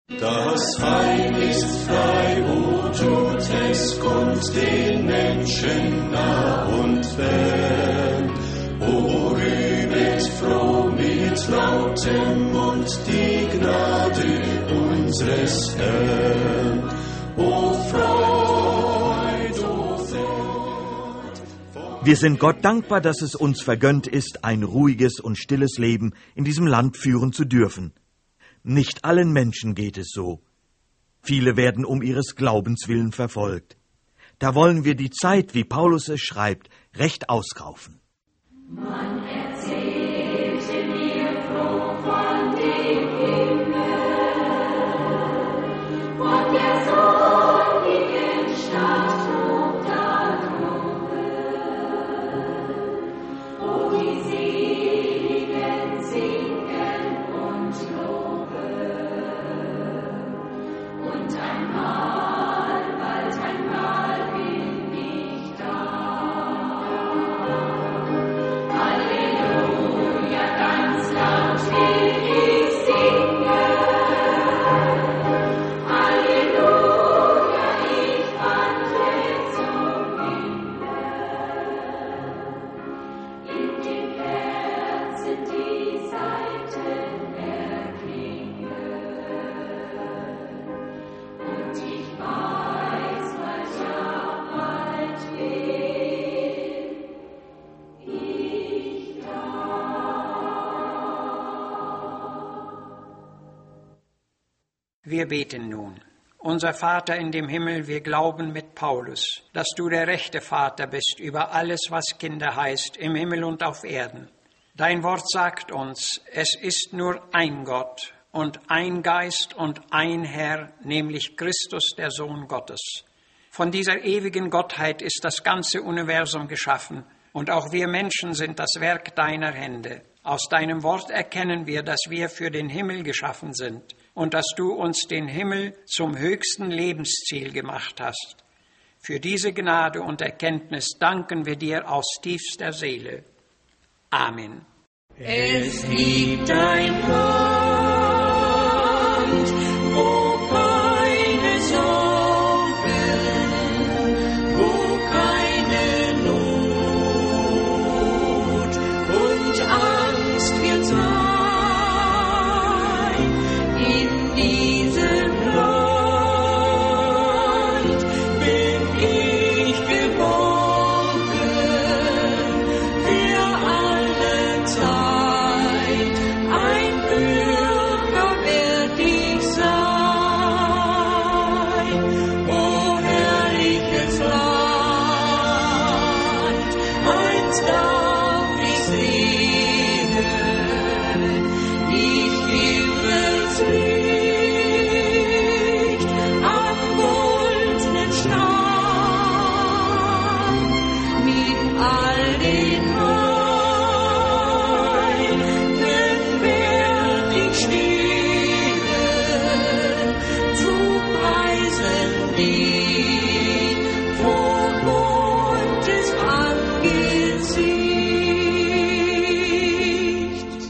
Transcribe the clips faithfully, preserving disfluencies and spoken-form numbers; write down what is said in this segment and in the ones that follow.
Das Heil ist frei, o tut es kund den Menschen nah und fern. O rühmet froh mit lautem Mund die Gnade unseres Herrn. O Freud, o Freud. Wir sind Gott dankbar, dass es uns vergönnt ist, ein ruhiges und stilles Leben in diesem Land führen zu dürfen. Nicht allen Menschen geht es so. Viele werden um ihres Glaubens willen verfolgt. Da wollen wir die Zeit, wie Paulus es schreibt, recht auskaufen. Man erzählte mir froh von dem Himmel, von der sonnigen Stadt hoch da droben, wo die Seligen singen und loben. Und einmal, bald einmal bin ich da. Halleluja, ganz laut will ich singen. Halleluja, ich wandle zum Himmel. In dem Herzen die Saiten erklingen. Und ich weiß, bald ja bald bin ich da. Wir beten nun. Unser Vater in dem Himmel, wir glauben mit Paulus, dass du der rechte Vater bist über alles, was Kinder heißt, im Himmel und auf Erden. Dein Wort sagt uns, es ist nur ein Gott und ein Geist und ein Herr, nämlich Christus, der Sohn Gottes. Von dieser ewigen Gottheit ist das ganze Universum geschaffen und auch wir Menschen sind das Werk deiner Hände. Aus deinem Wort erkennen wir, dass wir für den Himmel geschaffen sind und dass du uns den Himmel zum höchsten Lebensziel gemacht hast. Für diese Gnade und Erkenntnis danken wir dir aus tiefster Seele. Amen. Es gibt ein Land, wo keine Sorgen, wo keine Not und Angst wird sein. In diesem Land bin ich geborgen für alle Zeit. Ein Bürger werd ich sein. O herrliches Land, eins darf ich sehen. Ich Himmelslicht am goldenen Strand mit all den Heiligen werd ich stehen, zu preisen dich vor Gottes Angesicht.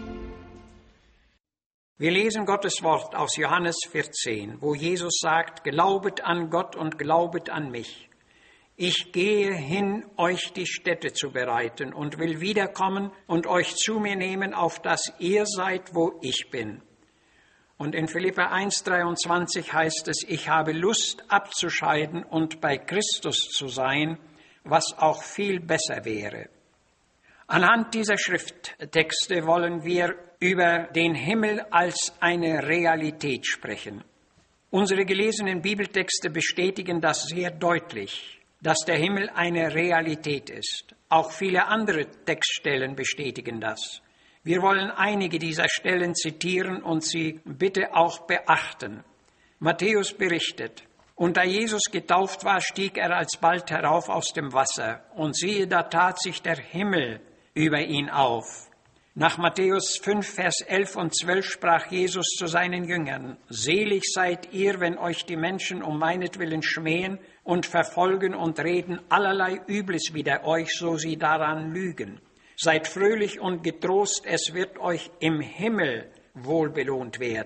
Wir lesen Gottes Wort aus Johannes vierzehn, wo Jesus sagt, glaubet an Gott und glaubet an mich. Ich gehe hin, euch die Stätte zu bereiten und will wiederkommen und euch zu mir nehmen, auf dass ihr seid, wo ich bin. Und in Philipper eins dreiundzwanzig heißt es, ich habe Lust abzuscheiden und bei Christus zu sein, was auch viel besser wäre. Anhand dieser Schrifttexte wollen wir über den Himmel als eine Realität sprechen. Unsere gelesenen Bibeltexte bestätigen das sehr deutlich, dass der Himmel eine Realität ist. Auch viele andere Textstellen bestätigen das. Wir wollen einige dieser Stellen zitieren und sie bitte auch beachten. Matthäus berichtet, und da Jesus getauft war, stieg er alsbald herauf aus dem Wasser. Und siehe, da tat sich der Himmel über ihn auf. Nach Matthäus fünf, Vers elf und zwölf sprach Jesus zu seinen Jüngern, selig seid ihr, wenn euch die Menschen um meinetwillen schmähen und verfolgen und reden allerlei Übles wider euch, so sie daran lügen. Seid fröhlich und getrost, es wird euch im Himmel wohlbelohnt werden.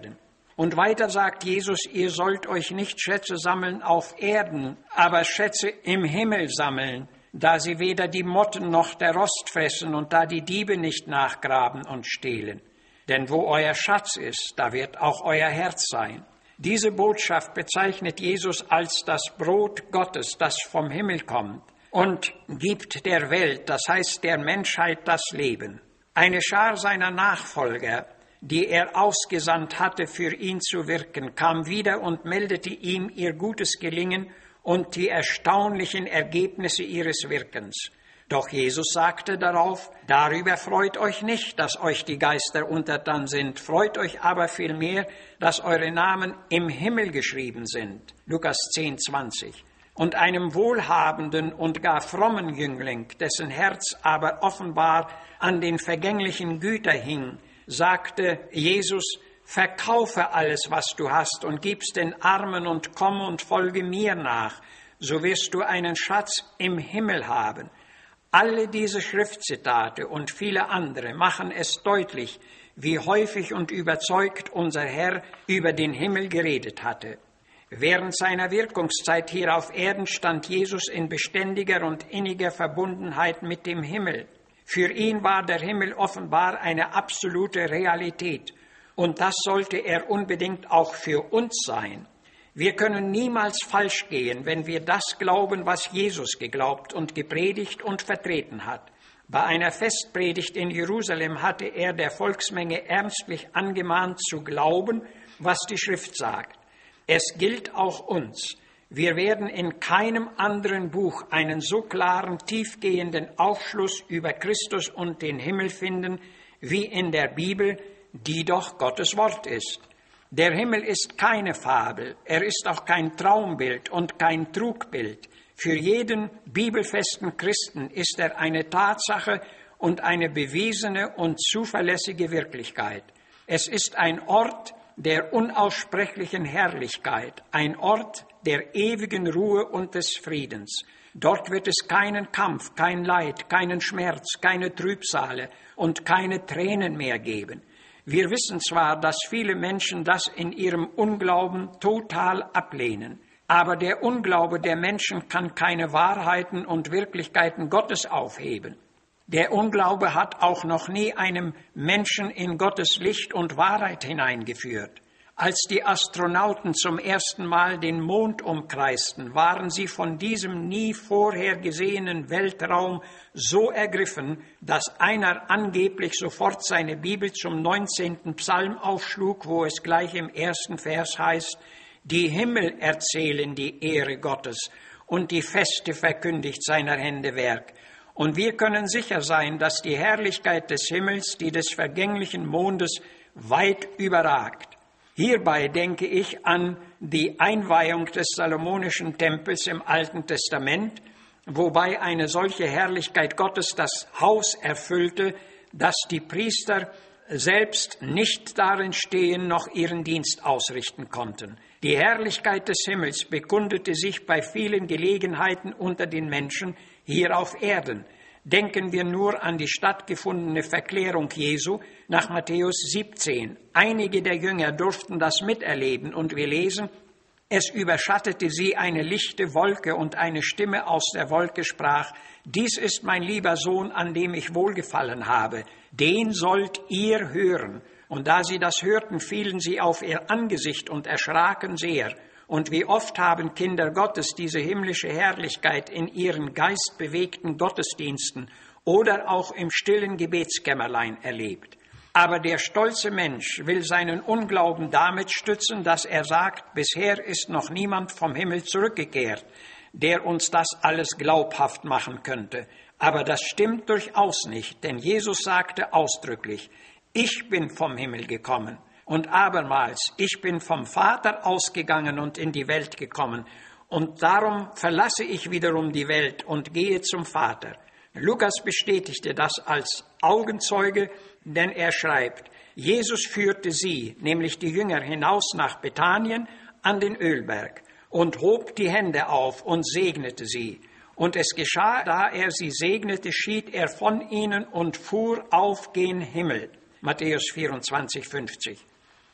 Und weiter sagt Jesus, ihr sollt euch nicht Schätze sammeln auf Erden, aber Schätze im Himmel sammeln, da sie weder die Motten noch der Rost fressen und da die Diebe nicht nachgraben und stehlen. Denn wo euer Schatz ist, da wird auch euer Herz sein. Diese Botschaft bezeichnet Jesus als das Brot Gottes, das vom Himmel kommt und gibt der Welt, das heißt der Menschheit, das Leben. Eine Schar seiner Nachfolger, die er ausgesandt hatte, für ihn zu wirken, kam wieder und meldete ihm ihr gutes Gelingen und die erstaunlichen Ergebnisse ihres Wirkens. Doch Jesus sagte darauf, darüber freut euch nicht, dass euch die Geister untertan sind, freut euch aber vielmehr, dass eure Namen im Himmel geschrieben sind. Lukas zehn, zwanzig. Und einem wohlhabenden und gar frommen Jüngling, dessen Herz aber offenbar an den vergänglichen Gütern hing, sagte Jesus, verkaufe alles, was du hast, und gib's den Armen und komm und folge mir nach, so wirst du einen Schatz im Himmel haben. Alle diese Schriftzitate und viele andere machen es deutlich, wie häufig und überzeugt unser Herr über den Himmel geredet hatte. Während seiner Wirkungszeit hier auf Erden stand Jesus in beständiger und inniger Verbundenheit mit dem Himmel. Für ihn war der Himmel offenbar eine absolute Realität. Und das sollte er unbedingt auch für uns sein. Wir können niemals falsch gehen, wenn wir das glauben, was Jesus geglaubt und gepredigt und vertreten hat. Bei einer Festpredigt in Jerusalem hatte er der Volksmenge ernstlich angemahnt zu glauben, was die Schrift sagt. Es gilt auch uns. Wir werden in keinem anderen Buch einen so klaren, tiefgehenden Aufschluss über Christus und den Himmel finden, wie in der Bibel, die doch Gottes Wort ist. Der Himmel ist keine Fabel, er ist auch kein Traumbild und kein Trugbild. Für jeden bibelfesten Christen ist er eine Tatsache und eine bewiesene und zuverlässige Wirklichkeit. Es ist ein Ort der unaussprechlichen Herrlichkeit, ein Ort der ewigen Ruhe und des Friedens. Dort wird es keinen Kampf, kein Leid, keinen Schmerz, keine Trübsale und keine Tränen mehr geben. Wir wissen zwar, dass viele Menschen das in ihrem Unglauben total ablehnen, aber der Unglaube der Menschen kann keine Wahrheiten und Wirklichkeiten Gottes aufheben. Der Unglaube hat auch noch nie einem Menschen in Gottes Licht und Wahrheit hineingeführt. Als die Astronauten zum ersten Mal den Mond umkreisten, waren sie von diesem nie vorher gesehenen Weltraum so ergriffen, dass einer angeblich sofort seine Bibel zum neunzehnten Psalm aufschlug, wo es gleich im ersten Vers heißt, die Himmel erzählen die Ehre Gottes und die Feste verkündigt seiner Hände Werk. Und wir können sicher sein, dass die Herrlichkeit des Himmels die des vergänglichen Mondes weit überragt. Hierbei denke ich an die Einweihung des Salomonischen Tempels im Alten Testament, wobei eine solche Herrlichkeit Gottes das Haus erfüllte, dass die Priester selbst nicht darin stehen noch ihren Dienst ausrichten konnten. Die Herrlichkeit des Himmels bekundete sich bei vielen Gelegenheiten unter den Menschen hier auf Erden. Denken wir nur an die stattgefundene Verklärung Jesu nach Matthäus siebzehn. Einige der Jünger durften das miterleben und wir lesen, es überschattete sie eine lichte Wolke und eine Stimme aus der Wolke sprach, dies ist mein lieber Sohn, an dem ich wohlgefallen habe, den sollt ihr hören. Und da sie das hörten, fielen sie auf ihr Angesicht und erschraken sehr. Und wie oft haben Kinder Gottes diese himmlische Herrlichkeit in ihren geistbewegten Gottesdiensten oder auch im stillen Gebetskämmerlein erlebt. Aber der stolze Mensch will seinen Unglauben damit stützen, dass er sagt, bisher ist noch niemand vom Himmel zurückgekehrt, der uns das alles glaubhaft machen könnte. Aber das stimmt durchaus nicht, denn Jesus sagte ausdrücklich, ich bin vom Himmel gekommen. Und abermals, ich bin vom Vater ausgegangen und in die Welt gekommen. Und darum verlasse ich wiederum die Welt und gehe zum Vater. Lukas bestätigte das als Augenzeuge, denn er schreibt, Jesus führte sie, nämlich die Jünger, hinaus nach Bethanien an den Ölberg und hob die Hände auf und segnete sie. Und es geschah, da er sie segnete, schied er von ihnen und fuhr auf gen Himmel. Matthäus vierundzwanzig, fünfzig.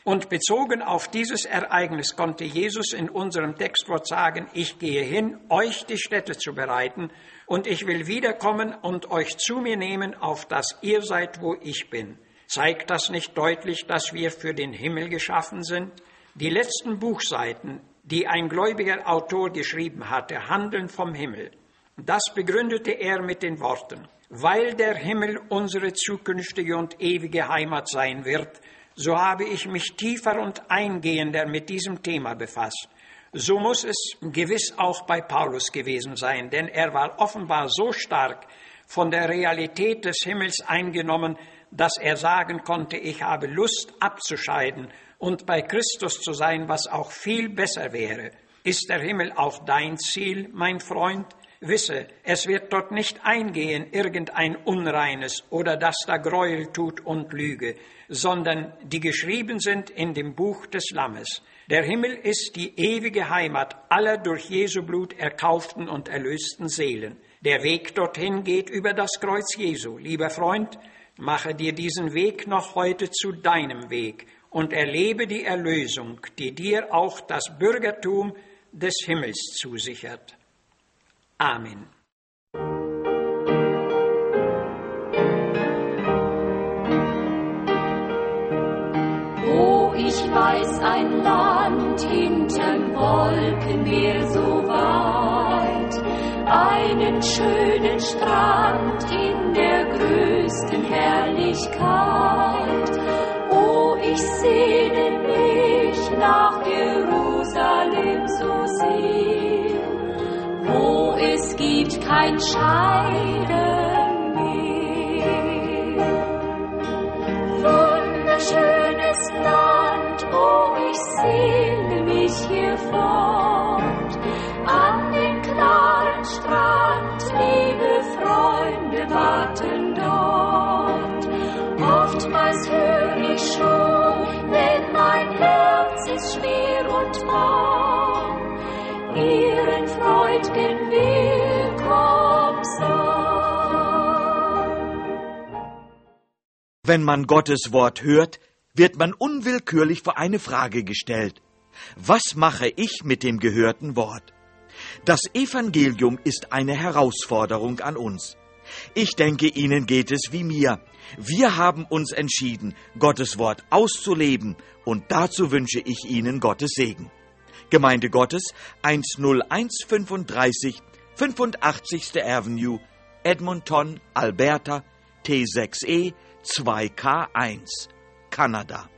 Und bezogen auf dieses Ereignis konnte Jesus in unserem Textwort sagen, ich gehe hin, euch die Stätte zu bereiten, und ich will wiederkommen und euch zu mir nehmen, auf dass ihr seid, wo ich bin. Zeigt das nicht deutlich, dass wir für den Himmel geschaffen sind? Die letzten Buchseiten, die ein gläubiger Autor geschrieben hatte, handeln vom Himmel. Das begründete er mit den Worten, weil der Himmel unsere zukünftige und ewige Heimat sein wird, so habe ich mich tiefer und eingehender mit diesem Thema befasst. So muss es gewiss auch bei Paulus gewesen sein, denn er war offenbar so stark von der Realität des Himmels eingenommen, dass er sagen konnte, ich habe Lust abzuscheiden und bei Christus zu sein, was auch viel besser wäre. Ist der Himmel auch dein Ziel, mein Freund? Wisse, es wird dort nicht eingehen irgendein Unreines oder das da Gräuel tut und Lüge, sondern die geschrieben sind in dem Buch des Lammes. Der Himmel ist die ewige Heimat aller durch Jesu Blut erkauften und erlösten Seelen. Der Weg dorthin geht über das Kreuz Jesu. Lieber Freund, mache dir diesen Weg noch heute zu deinem Weg und erlebe die Erlösung, die dir auch das Bürgertum des Himmels zusichert. Amen. Oh, ich weiß ein Land hinterm Wolkenmeer so weit, einen schönen Strand in der größten Herrlichkeit. Oh, ich sehne mich nach Jerusalem so sehr, wo es gibt kein Scheiden mehr. Wunderschönes Land, oh, ich sehne mich hier fort, an den klaren Strand, liebe Freunde warten dort. Oftmals hör ich schon, wenn mein Herz ist schwer und mau, ihren freud'gen Willkommensang. Wenn man Gottes Wort hört, wird man unwillkürlich vor eine Frage gestellt. Was mache ich mit dem gehörten Wort? Das Evangelium ist eine Herausforderung an uns. Ich denke, Ihnen geht es wie mir. Wir haben uns entschieden, Gottes Wort auszuleben, und dazu wünsche ich Ihnen Gottes Segen. Gemeinde Gottes, eins null eins fünfunddreißig, fünfundachtzigste Avenue, Edmonton, Alberta, T sechs E zwei K eins, Kanada.